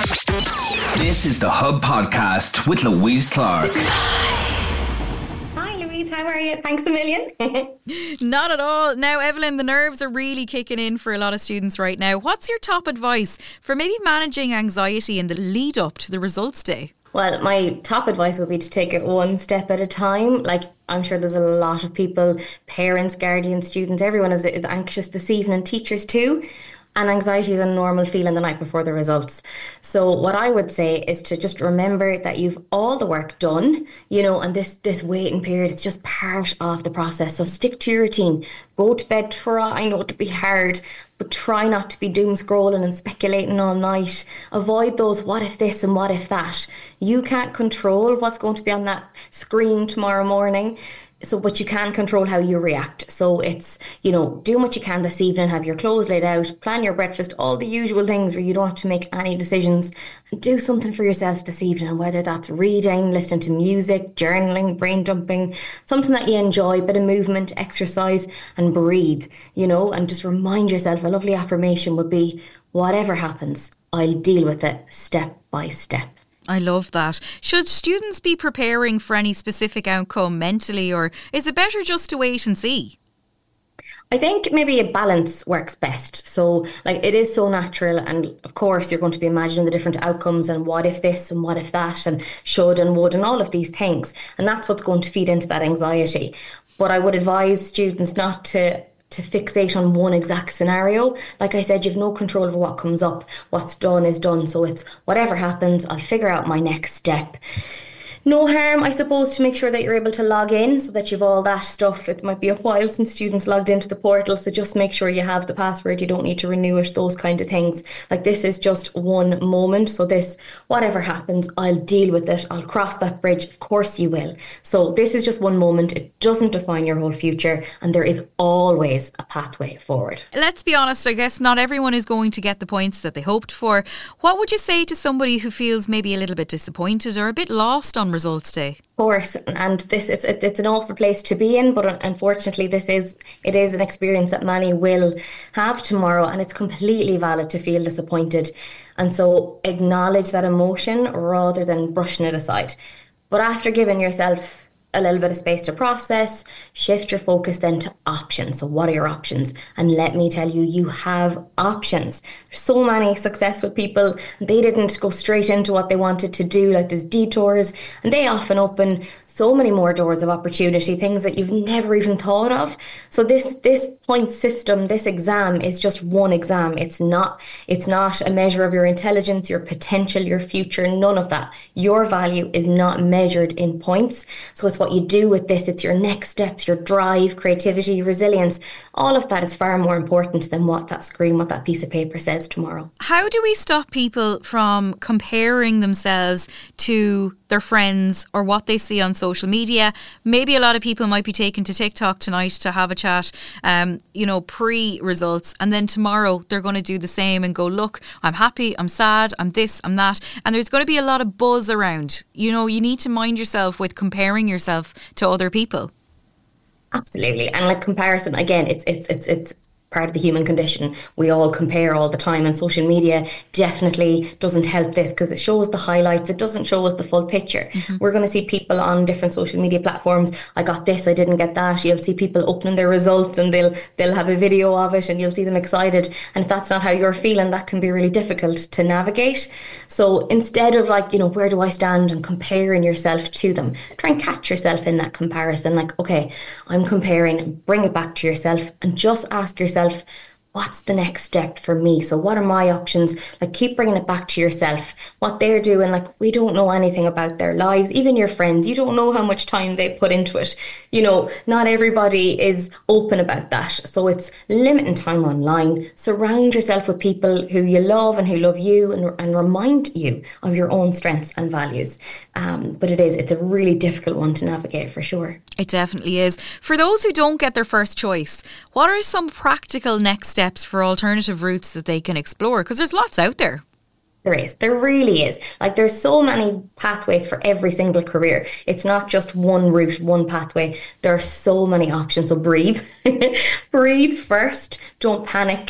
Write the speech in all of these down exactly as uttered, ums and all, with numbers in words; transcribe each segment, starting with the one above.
This is the Hub Podcast with Louise Clark. Hi Louise, how are you? Thanks a million. Not at all. Now, Evelyn, the nerves are really kicking in for a lot of students right now. What's your top advice for maybe managing anxiety in the lead up to the results day? Well, my top advice would be to take it one step at a time. Like, I'm sure there's a lot of people, parents, guardians, students, everyone is, is anxious this evening, teachers too. And anxiety is a normal feeling the night before the results. So what I would say is to just remember that you've all the work done, you know, and this, this waiting period, it's just part of the process. So stick to your routine. Go to bed, try, I know it to be hard, but try not to be doom scrolling and speculating all night. Avoid those what if this and what if that. You can't control what's going to be on that screen tomorrow morning. So, but you can control how you react. So it's, you know, doing what you can this evening, have your clothes laid out, plan your breakfast, all the usual things where you don't have to make any decisions. And do something for yourself this evening, whether that's reading, listening to music, journaling, brain dumping, something that you enjoy, bit of movement, exercise, and breathe, you know, and just remind yourself. A lovely affirmation would be, whatever happens, I'll deal with it step by step. I love that. Should students be preparing for any specific outcome mentally, or is it better just to wait and see? I think maybe a balance works best. So like it is so natural, and of course you're going to be imagining the different outcomes and what if this and what if that and should and would and all of these things. And that's what's going to feed into that anxiety. But I would advise students not to to fixate on one exact scenario. Like I said, you've no control over what comes up. What's done is done. So it's whatever happens, I'll figure out my next step. No harm, I suppose, to make sure that you're able to log in so that you've all that stuff. It might be a while since students logged into the portal, so just make sure you have the password. You don't need to renew it, those kind of things. Like, this is just one moment. So this, whatever happens, I'll deal with it. I'll cross that bridge. Of course you will. So this is just one moment. It doesn't define your whole future, and there is always a pathway forward. Let's be honest, I guess not everyone is going to get the points that they hoped for. What would you say to somebody who feels maybe a little bit disappointed or a bit lost on results day? Of course, and this is it's an awful place to be in, but unfortunately this is it is an experience that many will have tomorrow, and it's completely valid to feel disappointed. And so acknowledge that emotion rather than brushing it aside. But after giving yourself a little bit of space to process, shift your focus then to options. So what are your options? And let me tell you, you have options. There's so many successful people, they didn't go straight into what they wanted to do, like there's detours, and they often open so many more doors of opportunity, things that you've never even thought of. So this this point system, this exam is just one exam. It's not it's not a measure of your intelligence, your potential, your future, none of that. Your value is not measured in points. So it's what you do with this. It's your next steps, your drive, creativity, resilience. All of that is far more important than what that screen, what that piece of paper says tomorrow. How do we stop people from comparing themselves to their friends or what they see on social media? Maybe a lot of people might be taken to TikTok tonight to have a chat, um, you know, pre-results, and then tomorrow they're going to do the same and go, look, I'm happy, I'm sad, I'm this, I'm that. And there's going to be a lot of buzz around. You know, you need to mind yourself with comparing yourself to other people. Absolutely. And like comparison, again, it's it's it's it's part of the human condition. We all compare all the time, and social media definitely doesn't help this because it shows the highlights. It doesn't show us the full picture. Mm-hmm. We're going to see people on different social media platforms. I got this, I didn't get that. You'll see people opening their results and they'll they'll have a video of it and you'll see them excited. And if that's not how you're feeling, that can be really difficult to navigate. So instead of like, you know, where do I stand and comparing yourself to them, try and catch yourself in that comparison. Like, okay, I'm comparing, bring it back to yourself and just ask yourself, what's the next step for me? So what are my options? Like, keep bringing it back to yourself. What they're doing, like, we don't know anything about their lives. Even your friends, you don't know how much time they put into it. You know, not everybody is open about that. So it's limiting time online. Surround yourself with people who you love and who love you, and, and remind you of your own strengths and values. Um, but it is, it's a really difficult one to navigate for sure. It definitely is. For those who don't get their first choice, what are some practical next steps for alternative routes that they can explore? Because there's lots out there. There is. There really is. Like, there's so many pathways for every single career. It's not just one route, one pathway. There are so many options. So breathe. Breathe first. Don't panic.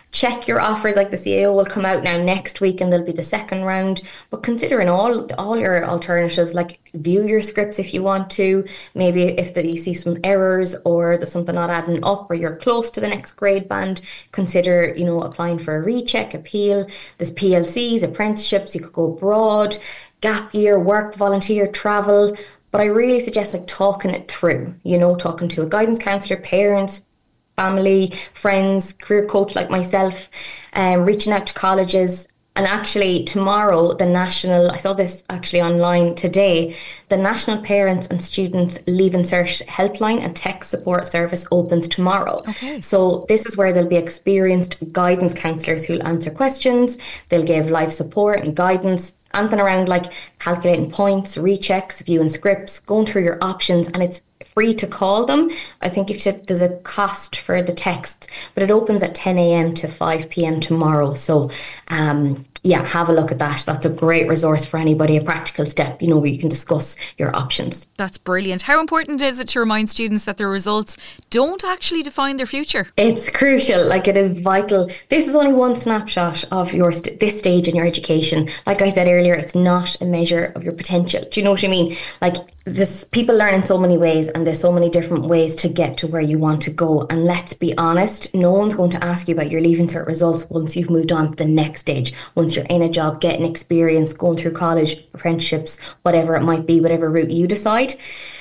Check your offers, like the C A O will come out now next week and there'll be the second round. But considering all all your alternatives, like view your scripts if you want to. Maybe if the, you see some errors or there's something not adding up or you're close to the next grade band, consider, you know, applying for a recheck, appeal. There's P L Cs, apprenticeships, you could go abroad, gap year, work, volunteer, travel. But I really suggest like talking it through, you know, talking to a guidance counsellor, parents, family, friends, career coach like myself, um, reaching out to colleges. And actually tomorrow, the national, I saw this actually online today, the National Parents and Students Leaving Cert Helpline and Tech Support Service opens tomorrow. Okay. So this is where there'll be experienced guidance counsellors who'll answer questions, they'll give live support and guidance, anything around like calculating points, rechecks, viewing scripts, going through your options, and it's free to call them. I think if to, there's a cost for the texts, but it opens at ten a.m. to five p.m. tomorrow. So um, yeah, have a look at that. That's a great resource for anybody, a practical step, you know, where you can discuss your options. That's brilliant. How important is it to remind students that their results don't actually define their future? It's crucial. Like, it is vital. This is only one snapshot of your st- this stage in your education. Like I said earlier, it's not a measure of your potential. Do you know what I mean? Like, this, people learn in so many ways, and there's so many different ways to get to where you want to go. And let's be honest, no one's going to ask you about your Leaving Cert results once you've moved on to the next stage. Once you're in a job, getting experience, going through college, apprenticeships, whatever it might be, whatever route you decide.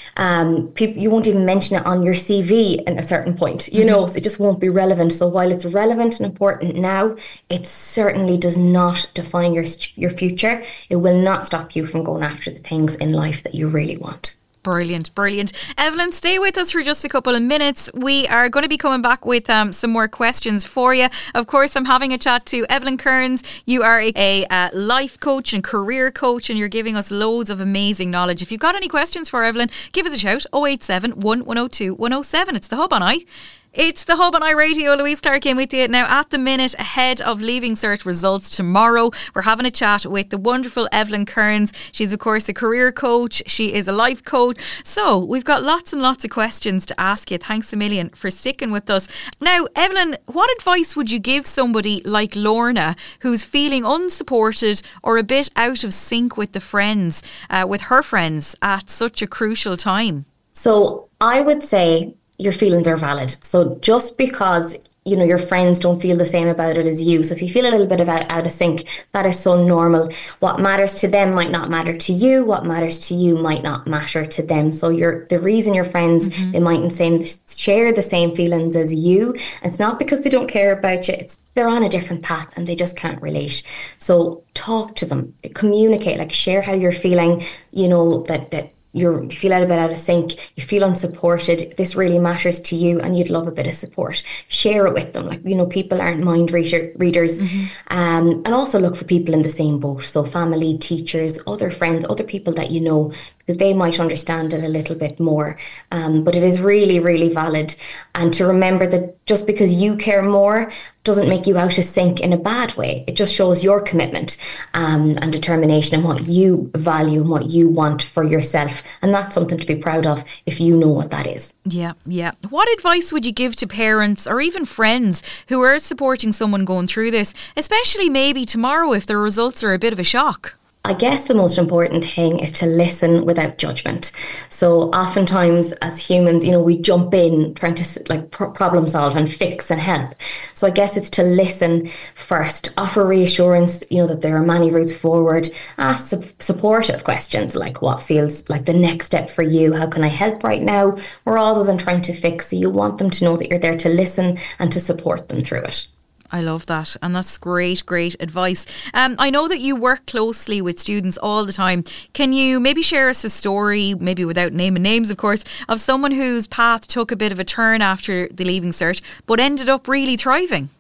Um, people, you won't even mention it on your C V at a certain point, you know, so it just won't be relevant. So while it's relevant and important now, it certainly does not define your your future. It will not stop you from going after the things in life that you really want. Brilliant, brilliant. Evelyn, stay with us for just a couple of minutes. We are going to be coming back with um, some more questions for you. Of course, I'm having a chat to Evelyn Kearns. You are a, a uh, life coach and career coach, and you're giving us loads of amazing knowledge. If you've got any questions for Evelyn, give us a shout. oh eight seven, one one oh two, one oh seven. It's the Hub on I. It's the Hub on I Radio. Louise Clark in with you. Now, at the minute, ahead of Leaving Cert results tomorrow, we're having a chat with the wonderful Evelyn Kearns. She's, of course, a career coach. She is a life coach. So we've got lots and lots of questions to ask you. Thanks a million for sticking with us. Now, Evelyn, what advice would you give somebody like Lorna who's feeling unsupported or a bit out of sync with the friends, uh, with her friends at such a crucial time? So I would say your feelings are valid. So just because, you know, your friends don't feel the same about it as you, so if you feel a little bit of out, out of sync, that is so normal. What matters to them might not matter to you. What matters to you might not matter to them. So you're the reason your friends, mm-hmm. they mightn't same, share the same feelings as you. It's not because they don't care about you. It's they're on a different path and they just can't relate. So talk to them, communicate, like share how you're feeling, you know, that that You're, you feel a bit out of sync, you feel unsupported, this really matters to you and you'd love a bit of support. Share it with them. Like, you know, people aren't mind reader, readers. Mm-hmm. Um, and also look for people in the same boat. So family, teachers, other friends, other people that you know, because they might understand it a little bit more. Um, but it is really, really valid. And to remember that just because you care more doesn't make you out of sync in a bad way. It just shows your commitment um, and determination and what you value and what you want for yourself. And that's something to be proud of if you know what that is. Yeah, yeah. What advice would you give to parents or even friends who are supporting someone going through this, especially maybe tomorrow if the results are a bit of a shock? I guess the most important thing is to listen without judgment. So oftentimes as humans, you know, we jump in trying to like pro- problem solve and fix and help. So I guess it's to listen first, offer reassurance, you know, that there are many routes forward, ask su- supportive questions like what feels like the next step for you, how can I help right now, rather than trying to fix. So you want them to know that you're there to listen and to support them through it. I love that, and that's great, great advice. Um, I know that you work closely with students all the time. Can you maybe share us a story, maybe without naming names, of course, of someone whose path took a bit of a turn after the Leaving Cert, but ended up really thriving?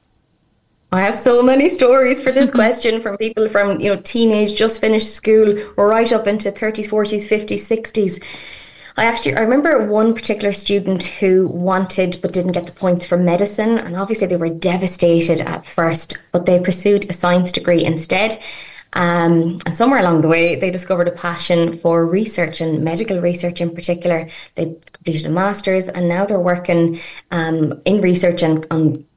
I have so many stories for this question from people from, you know, teenage, just finished school, or right up into thirties, forties, fifties, sixties. I actually, I remember one particular student who wanted but didn't get the points for medicine, and obviously they were devastated at first, but they pursued a science degree instead. Um, and somewhere along the way, they discovered a passion for research and medical research in particular. They completed a master's and now they're working um, in research and on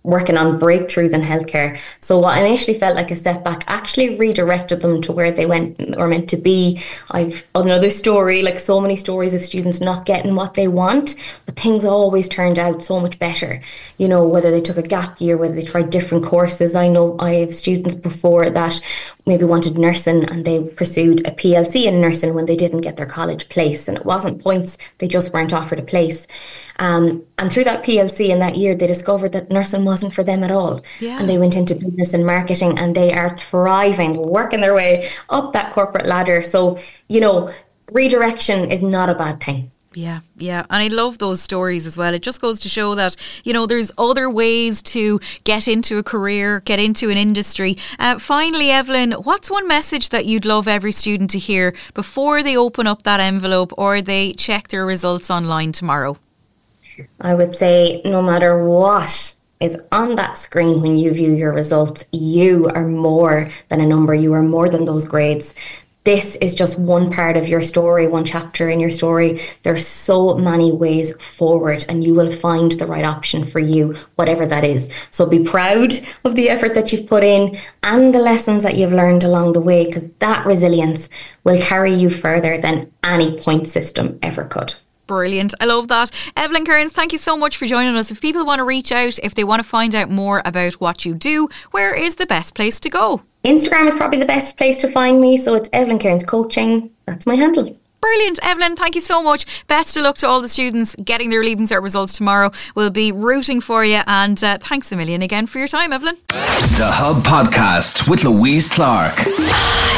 working on breakthroughs in healthcare. So what initially felt like a setback actually redirected them to where they went or meant to be. I've another story, like so many stories of students not getting what they want, but things always turned out so much better. You know, whether they took a gap year, whether they tried different courses. I know I have students before that maybe wanted nursing and they pursued a P L C in nursing when they didn't get their college place, and it wasn't points, they just weren't offered a place. Um, and through that P L C in that year, they discovered that nursing wasn't for them at all. Yeah. And they went into business and marketing, and they are thriving, working their way up that corporate ladder. So, you know, redirection is not a bad thing. Yeah, yeah. And I love those stories as well. It just goes to show that, you know, there's other ways to get into a career, get into an industry. Uh, finally, Evelyn, what's one message that you'd love every student to hear before they open up that envelope or they check their results online tomorrow? I would say no matter what is on that screen when you view your results, you are more than a number. You are more than those grades. This is just one part of your story, one chapter in your story. There's so many ways forward, and you will find the right option for you, whatever that is. So be proud of the effort that you've put in and the lessons that you've learned along the way, because that resilience will carry you further than any point system ever could. Brilliant. I love that. Evelyn Kearns, thank you so much for joining us. If people want to reach out, if they want to find out more about what you do, where is the best place to go? Instagram is probably the best place to find me. So it's Evelyn Kearns Coaching. That's my handle. Brilliant. Evelyn, thank you so much. Best of luck to all the students getting their Leaving Cert results tomorrow. We'll be rooting for you. And uh, thanks a million again for your time, Evelyn. The Hub Podcast with Louise Clark.